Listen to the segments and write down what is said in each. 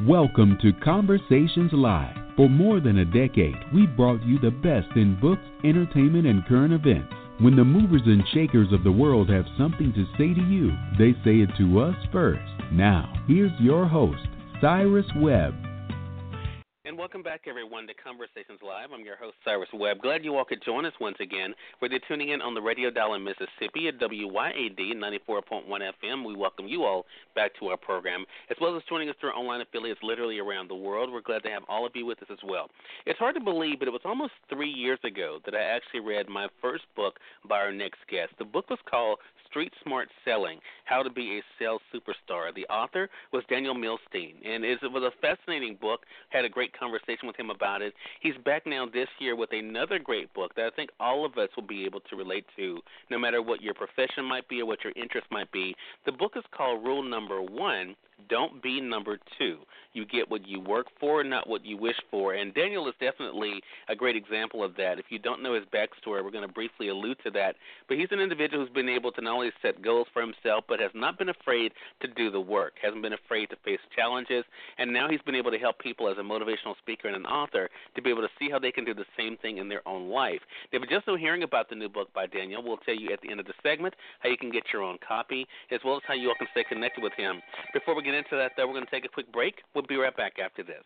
Welcome to Conversations Live. For more than a decade, we've brought you the best in books, entertainment, and current events. When the movers and shakers of the world have something to say to you, they say it to us first. Now, here's your host, Cyrus Webb. And welcome back, everyone, to Conversations Live. I'm your host, Cyrus Webb. Glad you all could join us once again. Whether you're tuning in on the radio dial in Mississippi at WYAD 94.1 FM, we welcome you all back to our program, as well as joining us through our online affiliates literally around the world. We're glad to have all of you with us as well. It's hard to believe, but it was almost 3 years ago that I actually read my first book by our next guest. The book was called Street Smart Selling, How to Be a Sales Superstar. The author was Daniel Milstein, and it was a fascinating book. Had a great conversation with him about it. He's back now this year with another great book that I think all of us will be able to relate to, no matter what your profession might be or what your interest might be. The book is called Rule Number 1, Don't Be Number 2. You get what you work for, not what you wish for. And Daniel is definitely a great example of that. If you don't know his backstory, we're going to briefly allude to that. But he's an individual who's been able to not only set goals for himself, but has not been afraid to do the work, hasn't been afraid to face challenges, and now he's been able to help people as a motivational speaker and an author to be able to see how they can do the same thing in their own life. If you're just now hearing about the new book by Daniel, we'll tell you at the end of the segment how you can get your own copy, as well as how you all can stay connected with him. Before we get into that, though, we're going to take a quick break. We'll be right back after this.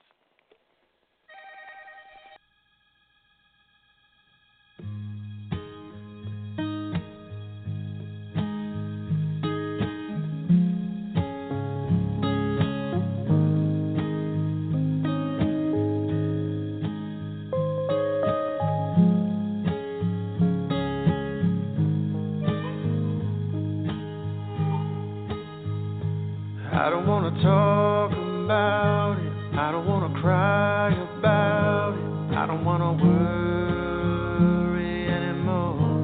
I don't want to talk about it. I don't want to cry about it. I don't want to worry anymore.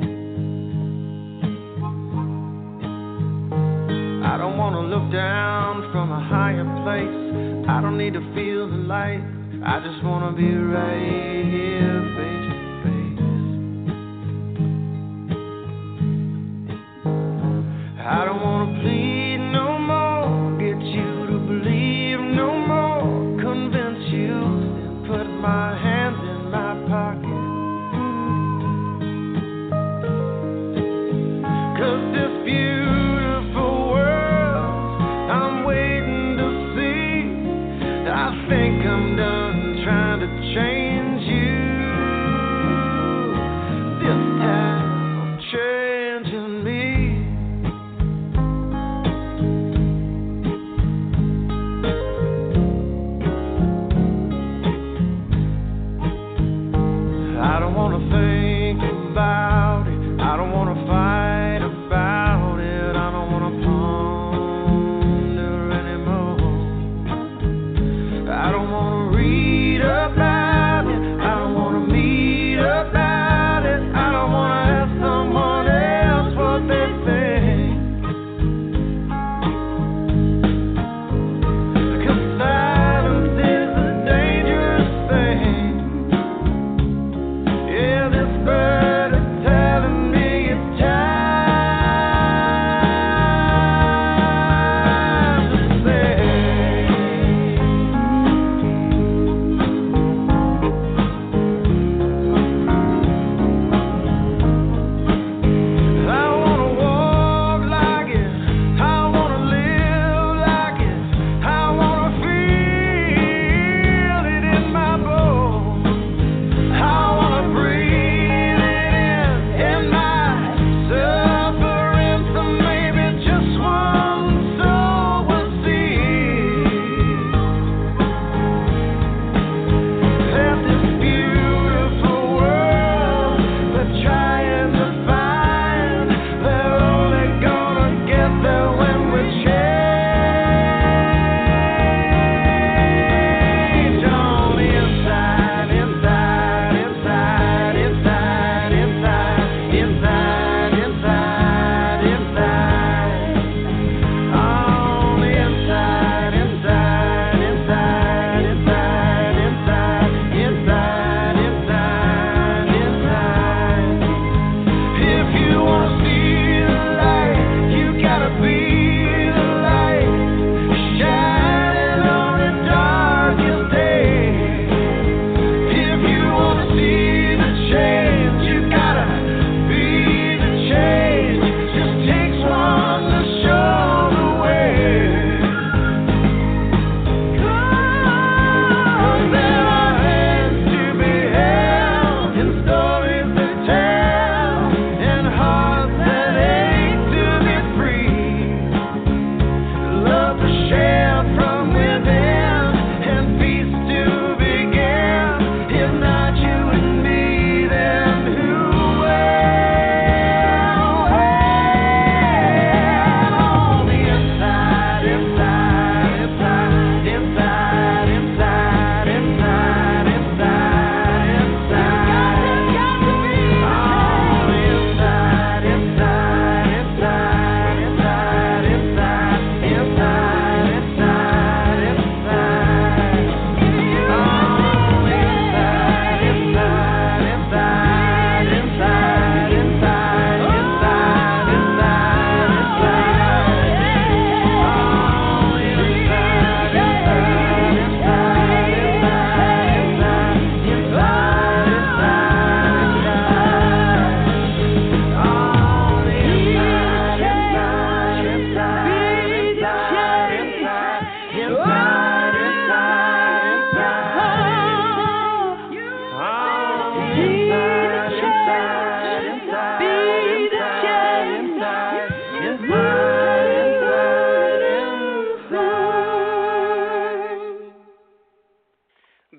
I don't want to look down from a higher place. I don't need to feel the light. I just want to be right here face to face. I don't want to plead no more. You to believe no more, convince you, and put my hands in my pocket. 'Cause this beautiful world I'm waiting to see, I think I'm done trying to change you. This time I'm changing me. I don't want to think about it. I don't want to fight about it. I don't want to ponder anymore. I don't want to read about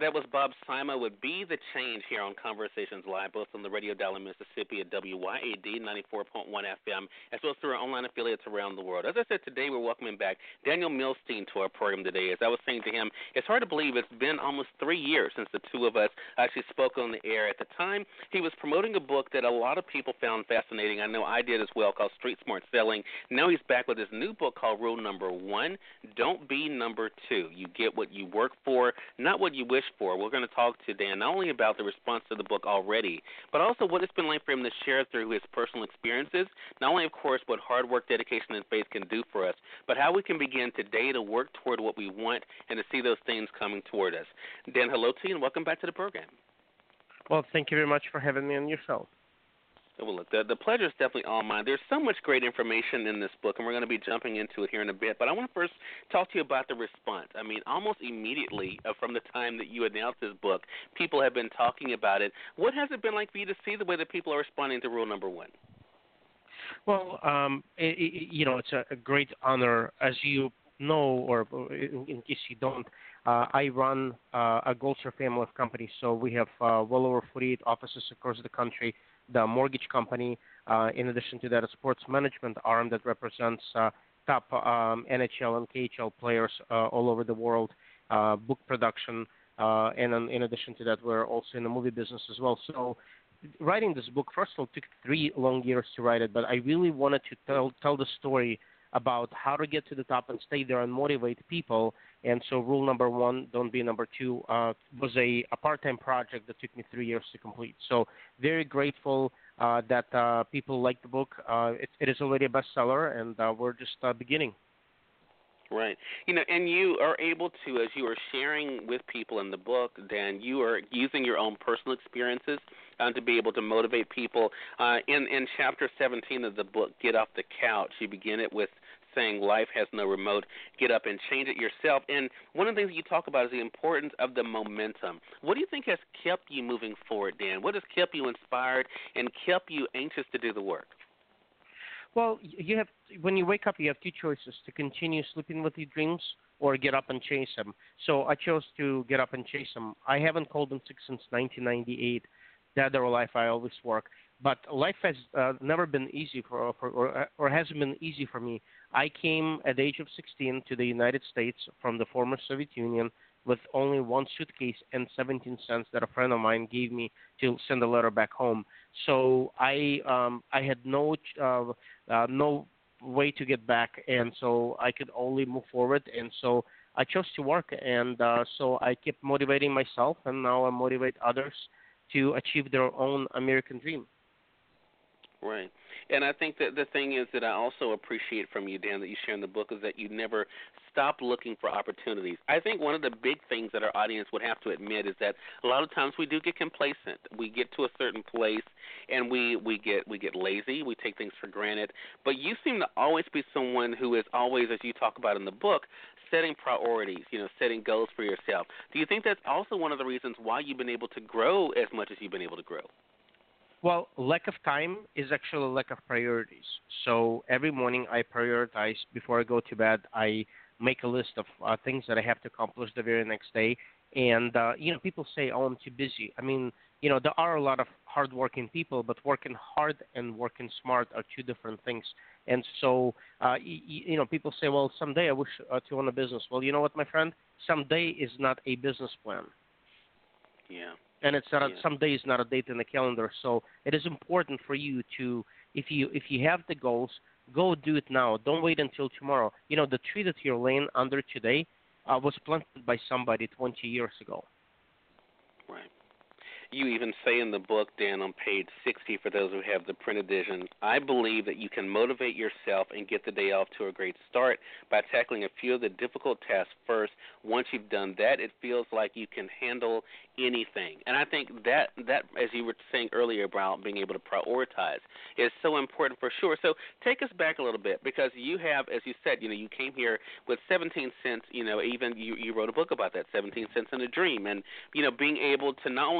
That was Bob Sima with Be the Change here on Conversations Live, both on the radio dial in Mississippi at WYAD 94.1 FM, as well as through our online affiliates around the world. As I said, today we're welcoming back Daniel Milstein to our program today. As I was saying to him, it's hard to believe it's been almost 3 years since the two of us actually spoke on the air. At the time, he was promoting a book that a lot of people found fascinating. I know I did as well, called Street Smart Selling. Now he's back with his new book called Rule Number 1, Don't Be Number 2. You get what you work for, not what you wish for. We're going to talk to Dan not only about the response to the book already, but also what it's been like for him to share through his personal experiences, not only, of course, what hard work, dedication, and faith can do for us, but how we can begin today to work toward what we want and to see those things coming toward us. Dan, hello to you, and welcome back to the program. Well, thank you very much for having me on your show. Well, look, the pleasure is definitely all mine. There's so much great information in this book, and we're going to be jumping into it here in a bit. But I want to first talk to you about the response. I mean, almost immediately from the time that you announced this book, people have been talking about it. What has it been like for you to see the way that people are responding to Rule Number 1? Well, it's a great honor. As you know, or in case you don't, I run a Goldshare family of companies. So we have well over 48 offices across the country. The mortgage company, in addition to that, a sports management arm that represents top NHL and KHL players all over the world, book production, and then in addition to that, we're also in the movie business as well. So writing this book, first of all, took 3 long years to write it, but I really wanted to tell the story about how to get to the top and stay there and motivate people. And so Rule Number 1, Don't Be Number 2, was a part-time project that took me 3 years to complete. So very grateful that people like the book. It is already a bestseller, and we're just beginning. Right. And you are able to, as you are sharing with people in the book, Dan, you are using your own personal experiences to be able to motivate people. In Chapter 17 of the book, Get Off the Couch, you begin it with saying life has no remote. Get up and change it yourself. And one of the things that you talk about is the importance of the momentum. What do you think has kept you moving forward, Dan? What has kept you inspired and kept you anxious to do the work? Well, when you wake up, you have 2 choices: to continue sleeping with your dreams or get up and chase them. So I chose to get up and chase them. I haven't called in sick since 1998. Dead or alive, I always work. But life has never been easy or hasn't been easy for me. I came at the age of 16 to the United States from the former Soviet Union with only 1 suitcase and 17 cents that a friend of mine gave me to send a letter back home. So I had no way to get back, and so I could only move forward. And so I chose to work, and so I kept motivating myself, and now I motivate others to achieve their own American dream. Right. And I think that the thing is that I also appreciate from you, Dan, that you share in the book is that you never stop looking for opportunities. I think one of the big things that our audience would have to admit is that a lot of times we do get complacent. We get to a certain place and we get lazy. We take things for granted. But you seem to always be someone who is always, as you talk about in the book, setting priorities, setting goals for yourself. Do you think that's also one of the reasons why you've been able to grow as much as you've been able to grow? Well, lack of time is actually a lack of priorities. So every morning I prioritize. Before I go to bed, I make a list of things that I have to accomplish the very next day. And, people say, oh, I'm too busy. I mean, there are a lot of hardworking people, but working hard and working smart are 2 different things. And so, people say, well, someday I wish to own a business. Well, you know what, my friend? Someday is not a business plan. Yeah. And it's not someday is not a date in the calendar. So it is important for you to, if you have the goals, go do it now. Don't wait until tomorrow. The tree that you're laying under today was planted by somebody 20 years ago. Right. You even say in the book, Dan, on page 60, for those who have the print edition, I believe that you can motivate yourself and get the day off to a great start by tackling a few of the difficult tasks first. Once you've done that, it feels like you can handle anything. And I think that as you were saying earlier about being able to prioritize, is so important for sure. So take us back a little bit, because you have, as you said, you came here with 17 cents, even you wrote a book about that, 17 cents in a dream, and, being able to not only to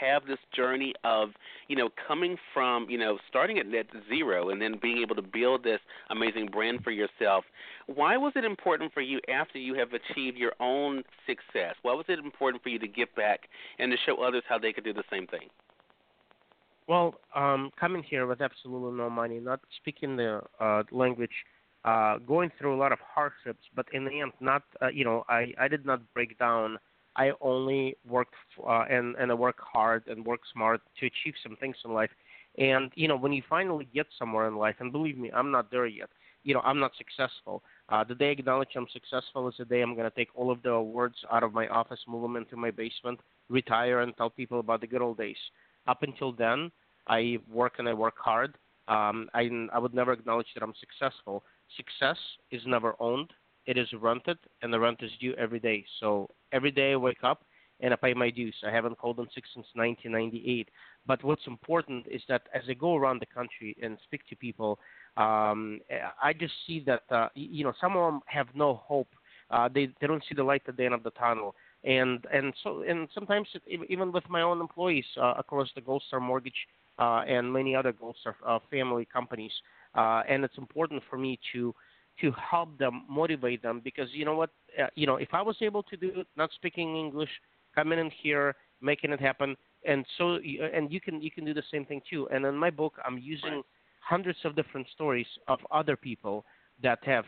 have this journey of, coming from, starting at net zero and then being able to build this amazing brand for yourself. Why was it important for you after you have achieved your own success? Why was it important for you to give back and to show others how they could do the same thing? Well, coming here with absolutely no money, not speaking the language, going through a lot of hardships, but in the end, not, I did not break down. I only worked and I work hard and work smart to achieve some things in life. And, when you finally get somewhere in life, and believe me, I'm not there yet. I'm not successful. The day I acknowledge I'm successful is the day I'm going to take all of the awards out of my office, move them into my basement, retire, and tell people about the good old days. Up until then, I work and I work hard. I would never acknowledge that I'm successful. Success is never owned. It is rented, and the rent is due every day. So every day I wake up and I pay my dues. I haven't called in sick since 1998. But what's important is that as I go around the country and speak to people, I just see that, some of them have no hope. They don't see the light at the end of the tunnel. And sometimes even with my own employees across the Gold Star Mortgage and many other Gold Star family companies, and it's important for me to help them, motivate them, because you know what, if I was able to do it, not speaking English, coming in here, making it happen, and you can do the same thing too. And in my book, I'm using hundreds of different stories of other people that have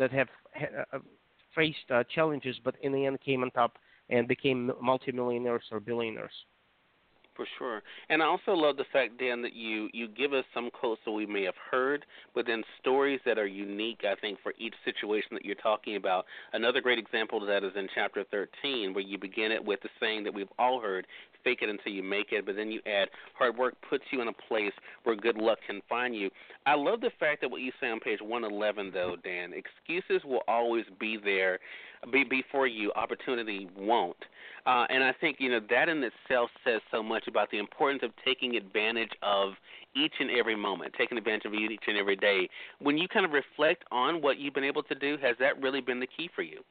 faced challenges, but in the end came on top and became multimillionaires or billionaires. For sure. And I also love the fact, Dan, that you give us some quotes that we may have heard, but then stories that are unique, I think, for each situation that you're talking about. Another great example of that is in Chapter 13, where you begin it with the saying that we've all heard, fake it until you make it, but then you add hard work puts you in a place where good luck can find you. I love the fact that what you say on page 111, though, Dan, excuses will always be there, be for you, opportunity won't. And I think, that in itself says so much about the importance of taking advantage of each and every moment, taking advantage of each and every day. When you kind of reflect on what you've been able to do, has that really been the key for you?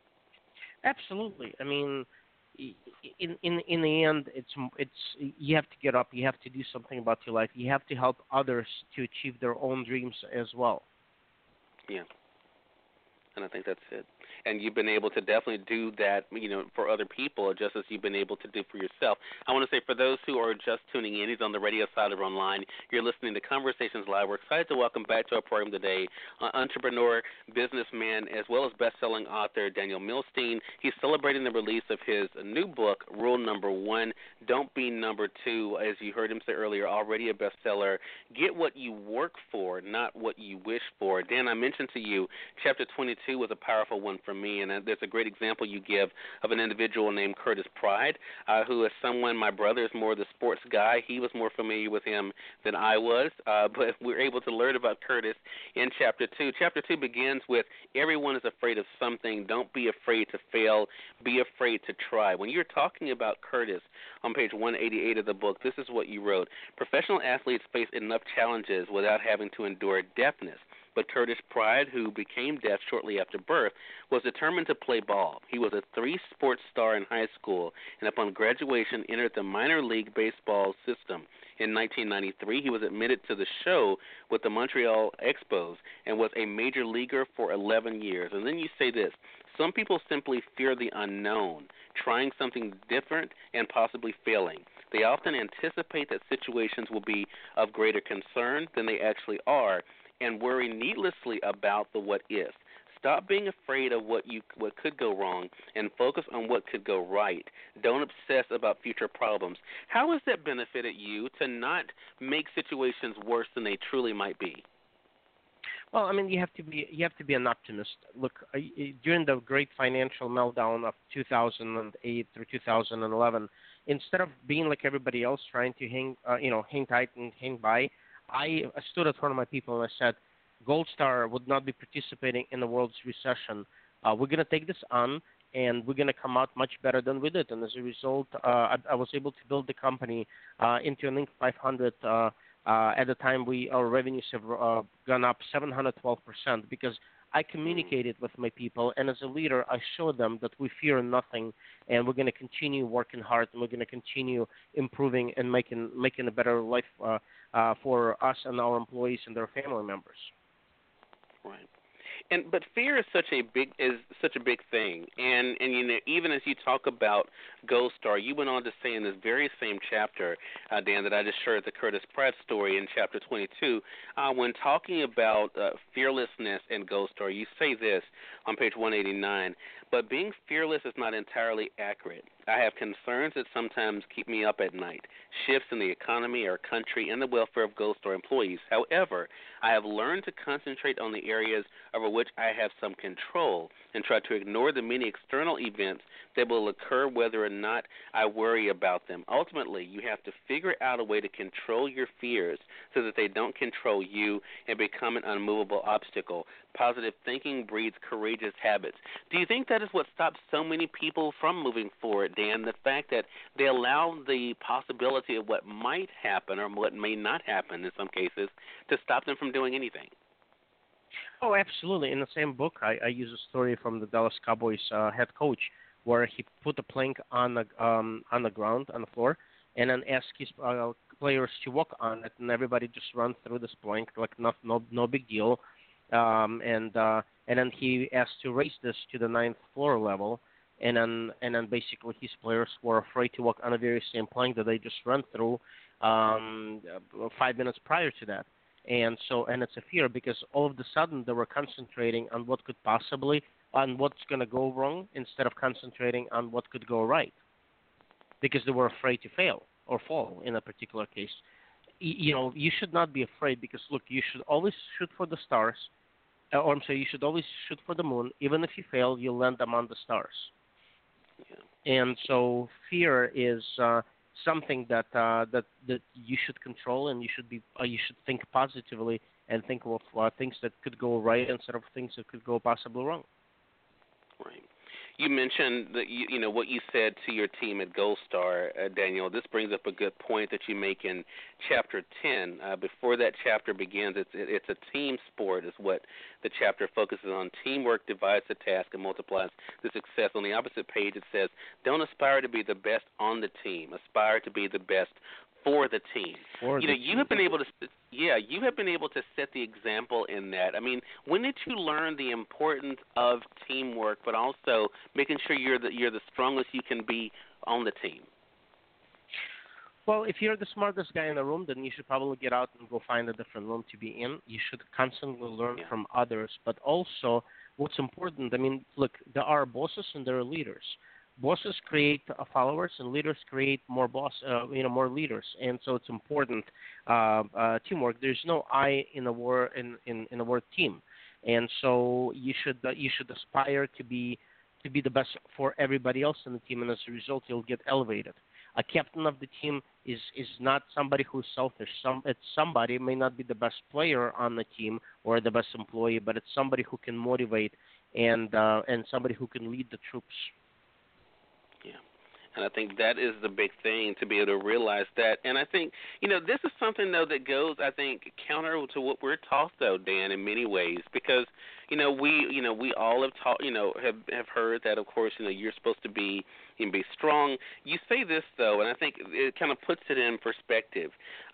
Absolutely. I mean, in the end, it's you have to get up. You have to do something about your life. You have to help others to achieve their own dreams as well. Yeah. And I think that's it. And you've been able to definitely do that, for other people, just as you've been able to do for yourself. I want to say, for those who are just tuning in, he's on the radio side or online, you're listening to Conversations Live. We're excited to welcome back to our program today entrepreneur, businessman, as well as best-selling author Daniel Milstein. He's celebrating the release of his new book, Rule Number 1, Don't Be Number 2. As you heard him say earlier, already a bestseller. Get what you work for, not what you wish for. Dan, I mentioned to you, Chapter 22 was a powerful one for me, and there's a great example you give of an individual named Curtis Pride, who is someone, my brother is more the sports guy. He was more familiar with him than I was, but we're able to learn about Curtis in Chapter 2. Chapter 2 begins with, everyone is afraid of something. Don't be afraid to fail. Be afraid to try. When you're talking about Curtis on page 188 of the book, this is what you wrote. Professional athletes face enough challenges without having to endure deafness. But Curtis Pride, who became deaf shortly after birth, was determined to play ball. He was a three-sport star in high school, and upon graduation entered the minor league baseball system. In 1993, he was admitted to the show with the Montreal Expos and was a major leaguer for 11 years. And then you say this, some people simply fear the unknown, trying something different and possibly failing. They often anticipate that situations will be of greater concern than they actually are, and worry needlessly about the what if. Stop being afraid of what could go wrong and focus on what could go right. Don't obsess about future problems. How has that benefited you to not make situations worse than they truly might be? Well, I mean, you have to be an optimist. Look, during the great financial meltdown of 2008 through 2011, instead of being like everybody else, trying to hang tight and hang by, I stood in front of my people and I said, Gold Star would not be participating in the world's recession. We're going to take this on, and we're going to come out much better than we did. And as a result, I was able to build the company into an Inc. 500. At the time, our revenues have gone up 712% because I communicate it with my people, and as a leader, I show them that we fear nothing, and we're going to continue working hard, and we're going to continue improving and making a better life for us and our employees and their family members. Right. But fear is such a big thing, and you know, even as you talk about Gold Star, you went on to say in this very same chapter, Dan, that I just shared the Curtis Pratt story in chapter 22, when talking about fearlessness and Gold Star, you say this on page 189. But being fearless is not entirely accurate. I have concerns that sometimes keep me up at night, shifts in the economy, our country, and the welfare of Gold Star employees. However, I have learned to concentrate on the areas over which I have some control and try to ignore the many external events that will occur whether or not I worry about them. Ultimately, you have to figure out a way to control your fears so that they don't control you and become an unmovable obstacle. Positive thinking breeds courageous habits. Do you think that is what stops so many people from moving forward, Dan? The fact that they allow the possibility of what might happen or what may not happen in some cases to stop them from doing anything? Oh, absolutely. In the same book, I use a story from the Dallas Cowboys head coach where he put a plank on the ground, on the floor, and then asked his players to walk on it, and everybody just run through this plank like no big deal. And then he asked to raise this to the 9th floor level, and then basically his players were afraid to walk on the very same plank that they just ran through 5 minutes prior to that. And it's a fear because all of a sudden they were concentrating on what could possibly, on what's going to go wrong instead of concentrating on what could go right, because they were afraid to fail or fall in a particular case. You know, you should not be afraid because, look, you should always shoot for the stars, you should always shoot for the moon. Even if you fail, you'll land among the stars. Yeah. And so fear is something that you should control, and you should think positively and think of things that could go right instead of things that could go possibly wrong. Right. You mentioned that you know what you said to your team at Gold Star, Daniel. This brings up a good point that you make in chapter 10. Before that chapter begins, it's a team sport is what the chapter focuses on. Teamwork divides the task and multiplies the success. On the opposite page, it says, "Don't aspire to be the best on the team. Aspire to be the best for the team." You have been able to set the example in that. I mean, when did you learn the importance of teamwork, but also making sure you're the strongest you can be on the team? Well, if you're the smartest guy in the room, then you should probably get out and go find a different room to be in. You should constantly learn from others, but also what's important. I mean, look, there are bosses and there are leaders. Bosses create followers, and leaders create more more leaders, and so it's important teamwork. There's no I in the word in the word team, and so you should aspire to be the best for everybody else in the team, and as a result, you'll get elevated. A captain of the team is not somebody who's selfish. It's somebody may not be the best player on the team or the best employee, but it's somebody who can motivate and somebody who can lead the troops. Yeah, and I think that is the big thing, to be able to realize that. And I think, this is something, though, that goes, I think, counter to what we're taught, though, Dan, in many ways, because, we all have taught, have heard that, of course, you're supposed to be strong. You say this, though, and I think it kind of puts it in perspective.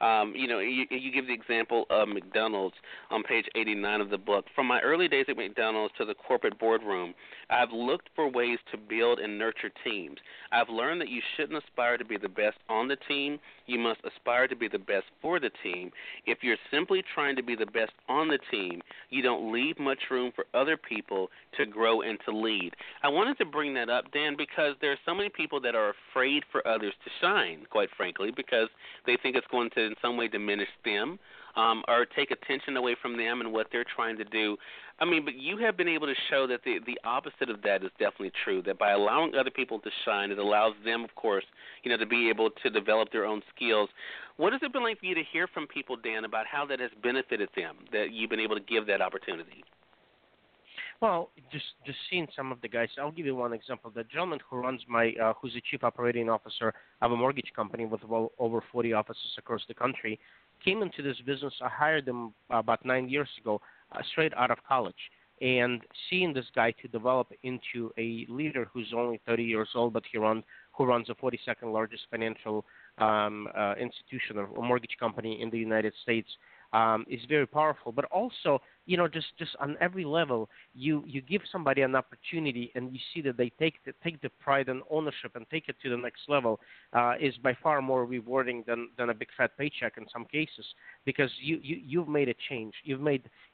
You give the example of McDonald's on page 89 of the book. From my early days at McDonald's to the corporate boardroom, I've looked for ways to build and nurture teams. I've learned that you shouldn't aspire to be the best on the team. You must aspire to be the best for the team. If you're simply trying to be the best on the team, you don't leave much room for other people to grow and to lead. I wanted to bring that up, Dan, because there are so many people that are afraid for others to shine, quite frankly, because they think it's going to in some way diminish them or take attention away from them and what they're trying to do. I mean, but you have been able to show that the opposite of that is definitely true, that by allowing other people to shine, it allows them, of course, to be able to develop their own skills. What has it been like for you to hear from people, Dan, about how that has benefited them, that you've been able to give that opportunity? Well, just seeing some of the guys. I'll give you one example. The gentleman who runs who's the chief operating officer of a mortgage company with over 40 offices across the country, came into this business. I hired him about 9 years ago, straight out of college. and seeing this guy to develop into a leader who's only 30 years old, but who runs the 42nd largest financial institution or mortgage company in the United States is very powerful. But also, just on every level, you give somebody an opportunity, and you see that they take the pride and ownership and take it to the next level is by far more rewarding than a big fat paycheck in some cases, because you've made a change. You've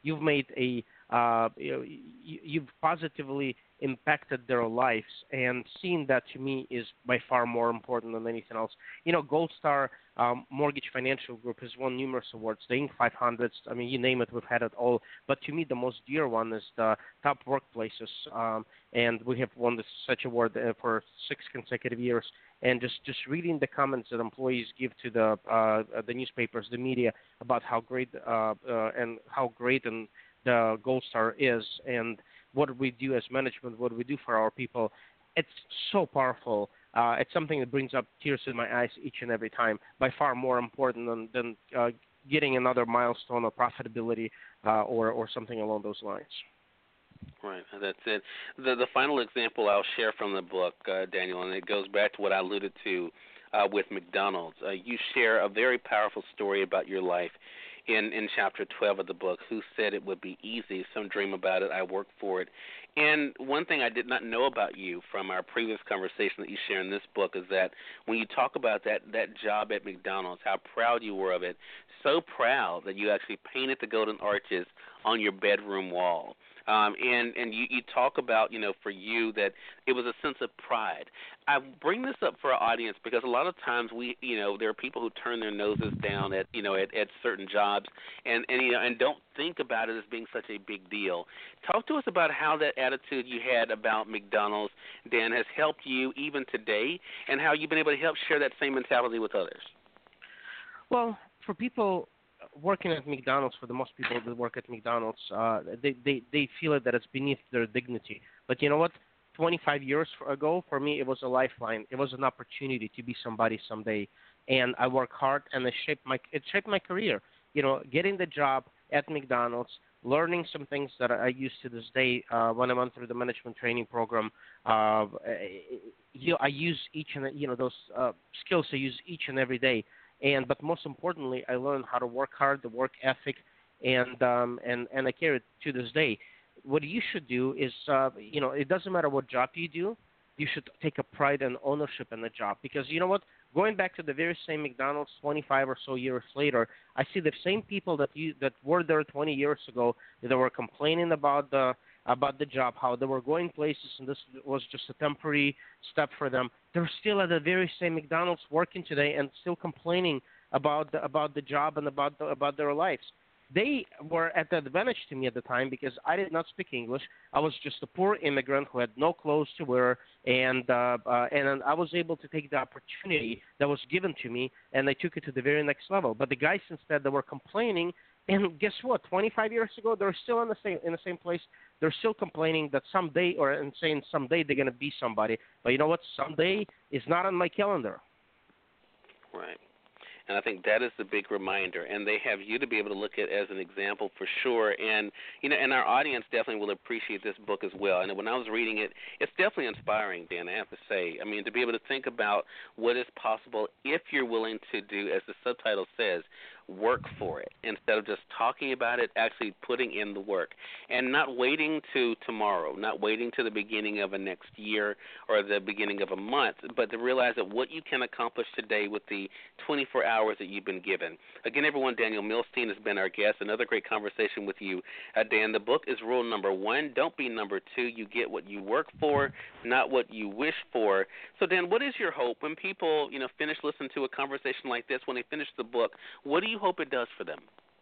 positively impacted their lives, and seeing that to me is by far more important than anything else. Gold Star Mortgage Financial Group has won numerous awards, the Inc. 500s. I mean, you name it, we've had it all. But to me, the most dear one is the Top Workplaces, and we have won such award for 6 consecutive years. And just reading the comments that employees give to the newspapers, the media, about how great and the Gold Star is, and what we do as management, what we do for our people, it's so powerful. It's something that brings up tears in my eyes each and every time, by far more important than getting another milestone of profitability or something along those lines. Right, that's it. The final example I'll share from the book, Daniel, and it goes back to what I alluded to with McDonald's. You share a very powerful story about your life in chapter 12 of the book. Who said it would be easy? Some dream about it, I work for it. And one thing I did not know about you from our previous conversation that you share in this book is that when you talk about that job at McDonald's, how proud you were of it, so proud that you actually painted the golden arches on your bedroom wall. And you talk about, for you that it was a sense of pride. I bring this up for our audience because a lot of times there are people who turn their noses down at certain jobs and don't think about it as being such a big deal. Talk to us about how that attitude you had about McDonald's, Dan, has helped you even today, and how you've been able to help share that same mentality with others. Well, for people working at McDonald's, for the most people that work at McDonald's, they feel it that it's beneath their dignity. But you know what? 25 years ago, for me, it was a lifeline. It was an opportunity to be somebody someday, and I worked hard, and it shaped my career. Getting the job at McDonald's, learning some things that I use to this day when I went through the management training program. I use each and those skills I use each and every day. But most importantly, I learned how to work hard, the work ethic, and I carry it to this day. What you should do is, it doesn't matter what job you do, you should take a pride and ownership in the job, because you know what? Going back to the very same McDonald's 25 or so years later, I see the same people that were there 20 years ago that were complaining about the job, how they were going places, and this was just a temporary step for them. They're still at the very same McDonald's working today and still complaining about the job and about their lives. They were at the advantage to me at the time because I did not speak English. I was just a poor immigrant who had no clothes to wear, and I was able to take the opportunity that was given to me, and I took it to the very next level. But the guys instead that were complaining, and guess what? 25 years ago, they're still in the same place. They're still complaining that someday, and saying someday they're going to be somebody. But you know what? Someday is not on my calendar. Right. And I think that is the big reminder, and they have you to be able to look at as an example for sure. And and our audience definitely will appreciate this book as well. And when I was reading it, it's definitely inspiring, Dan, I have to say. I mean, to be able to think about what is possible if you're willing to do, as the subtitle says, work for it, instead of just talking about it, actually putting in the work, and not waiting to tomorrow, not waiting to the beginning of a next year or the beginning of a month, but to realize that what you can accomplish today with the 24 hours that you've been given. Again, everyone, Daniel Milstein has been our guest. Another great conversation with you, Dan. The book is rule number 1. Don't be number 2. You get what you work for, not what you wish for. So, Dan, what is your hope when people, finish listening to a conversation like this, when they finish the book? What do you hope it does for them?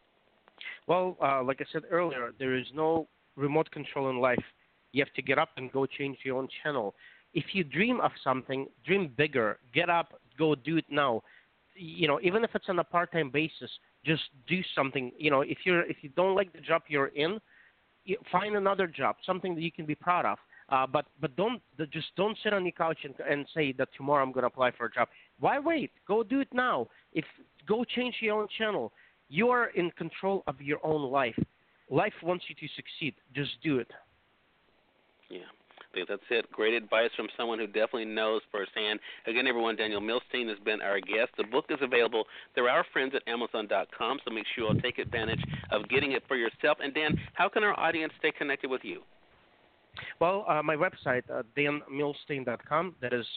Well, like I said earlier, there is no remote control in life. You have to get up and go change your own channel. If you dream of something, dream bigger. Get up, go do it now. Even if it's on a part-time basis, just do something. If you don't like the job you're in, find another job, something that you can be proud of. But don't sit on your couch and say that tomorrow I'm going to apply for a job. Why wait? Go do it now. Go change your own channel. You are in control of your own life. life wants you to succeed. Just do it. Yeah. I think that's it. Great advice from someone who definitely knows firsthand. Again, everyone, Daniel Milstein has been our guest. The book is available through our friends at Amazon.com, so make sure you'll take advantage of getting it for yourself. And, Dan, how can our audience stay connected with you? Well, my website, danmilstein.com, that is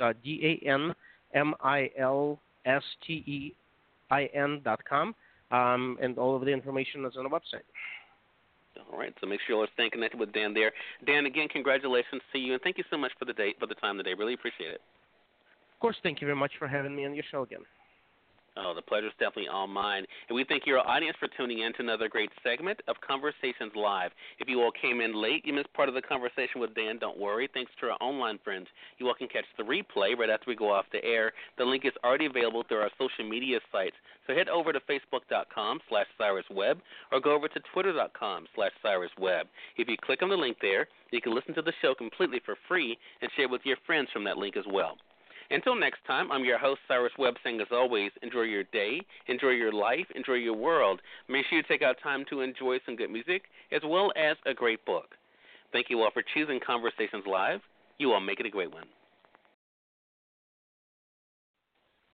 DANMILSTEIN.com, and all of the information is on the website. All right, so make sure you're staying connected with Dan there. Dan, again, congratulations to you, and thank you so much for the time today. Really appreciate it. Of course, thank you very much for having me on your show again. Oh, the pleasure is definitely all mine. And we thank your audience for tuning in to another great segment of Conversations Live. If you all came in late, you missed part of the conversation with Dan, don't worry. Thanks to our online friends, you all can catch the replay right after we go off the air. The link is already available through our social media sites. So head over to Facebook.com/CyrusWebb or go over to Twitter.com/CyrusWebb. If you click on the link there, you can listen to the show completely for free and share with your friends from that link as well. Until next time, I'm your host, Cyrus Webb, saying as always, enjoy your day, enjoy your life, enjoy your world. Make sure you take out time to enjoy some good music as well as a great book. Thank you all for choosing Conversations Live. You all make it a great one.